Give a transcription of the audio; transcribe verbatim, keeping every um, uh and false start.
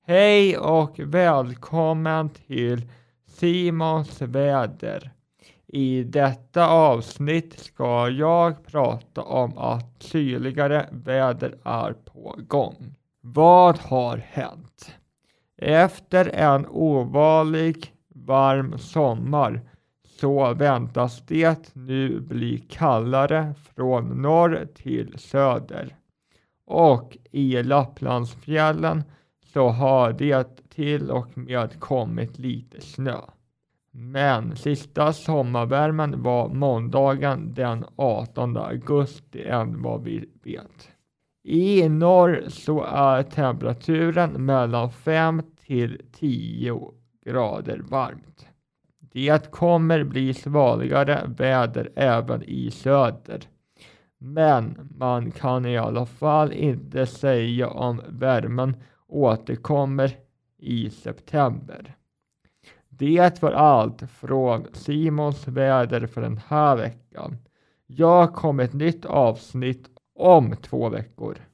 Hej och välkommen till Simons väder. I detta avsnitt ska jag prata om att kyligare väder är på gång. Vad har hänt? Efter en ovanlig varm sommar så väntas det nu bli kallare från norr till söder. Och i Lapplandsfjällen så har det till och med kommit lite snö. Men sista sommarvärmen var måndagen den artonde augusti än vad vi vet. I norr så är temperaturen mellan fem till tio grader varmt. Det kommer bli svalare väder även i söder. Men man kan i alla fall inte säga om värmen återkommer i september. Det var allt från Simons väder för den här veckan. Jag kommer ett nytt avsnitt om två veckor.